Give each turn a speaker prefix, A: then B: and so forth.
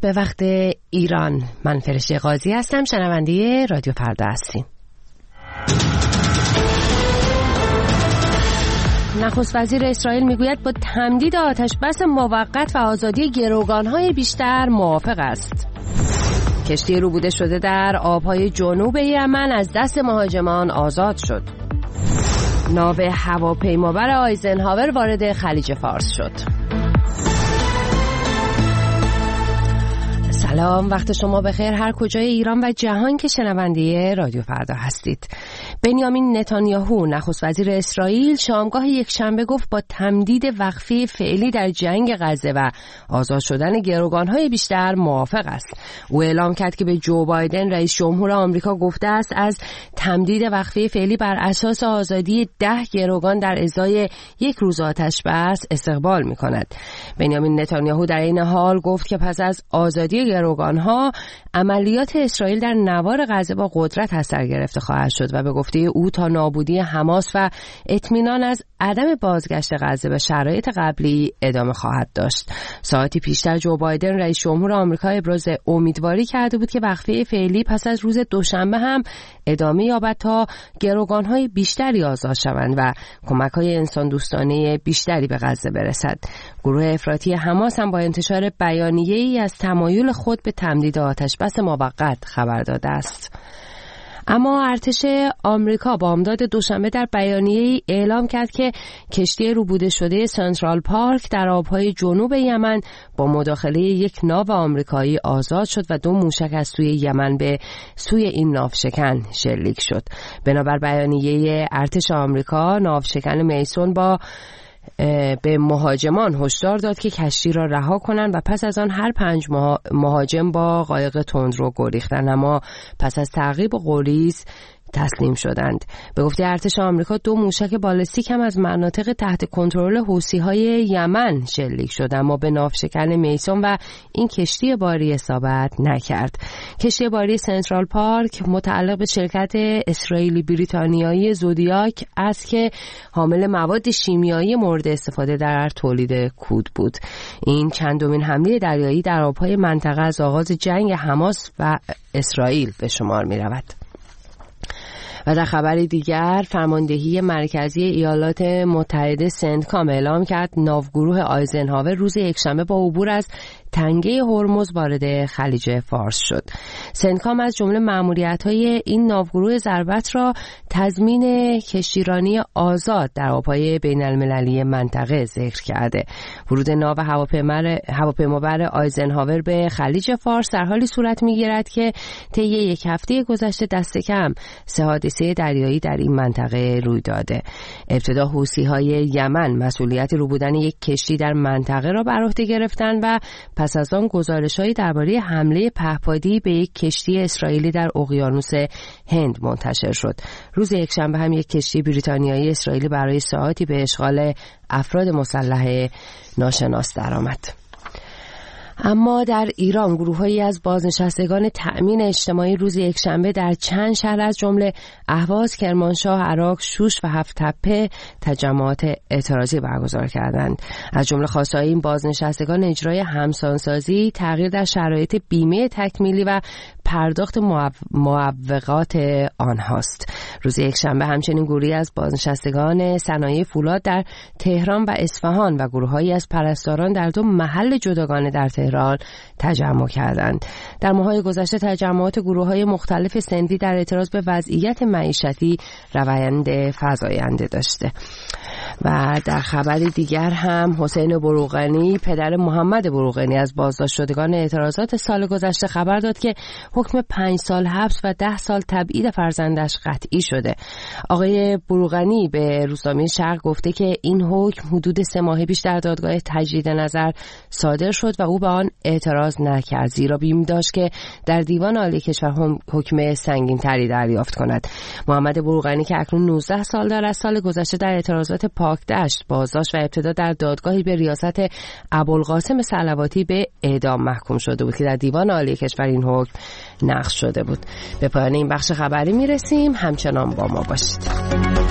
A: به وقت ایران. من فرشته قاضی هستم، شنونده رادیو فردا هستیم. نخست وزیر اسرائیل میگوید با تمدید آتش بس موقت و آزادی گروگان‌های بیشتر موافق است. کشتی روبوده شده در آبهای جنوب یمن از دست مهاجمان آزاد شد. ناو هواپیمابر آیزنهاور وارد خلیج فارس شد. سلام، وقت شما بخیر هر کجای ایران و جهان که شنونده رادیو فردا هستید. بنیامین نتانیاهو نخست وزیر اسرائیل شامگاه یکشنبه گفت با تمدید وقفه فعلی در جنگ غزه و آزاد شدن گروگان‌های بیشتر موافق است. او اعلام کرد که به جو بایدن رئیس جمهور آمریکا گفته است از تمدید وقفه فعلی بر اساس آزادی 10 گروگان در ازای یک روز آتش بس استقبال می‌کند. بنیامین نتانیاهو در این حال گفت که پس از آزادی گروگان‌ها عملیات اسرائیل در نوار غزه با قدرت از سر گرفته خواهد شد و به گفته او تا نابودی حماس و اطمینان از عدم بازگشت غزه به شرایط قبلی ادامه خواهد داشت. ساعتی پیشتر جو بایدن رئیس جمهور آمریکا ابراز امیدواری کرده بود که وقفه فعلی پس از روز دوشنبه هم ادامه یابد تا گروگان‌های بیشتری آزاد شوند و کمک‌های انسان دوستانه بیشتری به غزه برسد. گروه افراطی حماس هم با انتشار بیانیه‌ای از تمایل خود به تمدید آتش بس موقت خبر داده است. اما ارتش آمریکا بامداد دوشنبه در بیانیه‌ای اعلام کرد که کشتی روبوده شده سنترال پارک در آبهای جنوب یمن با مداخله یک ناو آمریکایی آزاد شد و 2 موشک از سوی یمن به سوی این ناوشکن شلیک شد. بنابر بیانیه ارتش آمریکا، ناوشکن میسون به مهاجمان هشدار داد که کشتی را رها کنند و پس از آن هر 5 مهاجم با قایق تندرو گریختند، اما پس از تعقیب غلیظ تسلیم شدند. به گفته ارتش آمریکا 2 موشک بالستیک هم از مناطق تحت کنترل حوثی‌های یمن شلیک شد، اما به ناوشکن میسون و این کشتی باری اصابت نکرد. کشتی باری سنترال پارک متعلق به شرکت اسرائیلی بریتانیایی زودیاک است که حامل مواد شیمیایی مورد استفاده در تولید کود بود. این چندمین حمله دریایی در آبهای منطقه از آغاز جنگ حماس و اسرائیل به شمار می رود. و در خبر دیگر، فرماندهی مرکزی ایالات متحده سنتکام اعلام کرد ناوگروه آیزنهاور روز یکشنبه با عبور از تنگه هرمز وارد خلیج فارس شد. سنتکام از جمله مأموریت‌های این ناوگروه ضربت را تضمین کشتیرانی آزاد در آب‌های بین‌المللی منطقه ذکر کرده. ورود ناو هواپیمابر آیزنهاور به خلیج فارس در حالی صورت می‌گیرد که طی یک هفته گذشته دست کم 3 حادثه دریایی در این منطقه روی داده. ابتدا حوثی‌های یمن مسئولیت روبودن یک کشتی در منطقه را بر عهده گرفتند و پس از آن گزارش‌هایی درباره حمله پهپادی به یک کشتی اسرائیلی در اقیانوس هند منتشر شد. روز یکشنبه هم یک کشتی بریتانیایی اسرائیلی برای ساعاتی به اشغال افراد مسلح ناشناس درآمد. اما در ایران گروه‌هایی از بازنشستگان تأمین اجتماعی روز یکشنبه در چند شهر از جمله اهواز، کرمانشاه، عراق، شوش و هفت‌تپه تجمعات اعتراضی برگزار کردند. از جمله خواستهای این بازنشستگان اجرای همسانسازی، تغییر در شرایط بیمه تکمیلی و پرداخت معوقات آنهاست. روز یکشنبه همچنین گروهی از بازنشستگان صنایع فولاد در تهران و اصفهان و گروه‌هایی از پرستاران در 2 محل جداگانه در تهران تجمع کردند. در ماه‌های گذشته تجمعات گروه‌های مختلف سنفی در اعتراض به وضعیت معیشتی روند فزاینده داشته. و در خبر دیگر هم حسین بروغنی پدر محمد بروغنی از بازداشت شدگان اعتراضات سال گذشته خبر داد که حکم 5 سال حبس و 10 سال تبعید فرزندش قطعی شده. آقای بروغنی به روزنامه شرق گفته که این حکم حدود 3 ماه پیش در دادگاه تجدید نظر صادر شد و او به آن اعتراض نکرد، زیرا بیم داشت که در دیوان عالی کشور حکم سنگین‌تری دریافت کند. محمد بروغنی که اکنون 19 سال دارد از سال گذشته در اعتراضات پاکدشت بازداشت و ابتدا در دادگاهی به ریاست ابوالقاسم صلواتی به اعدام محکوم شده بود که در دیوان عالی کشور این حکم نقض شده بود. به پایان این بخش خبری میرسیم، همچنان با ما باشید.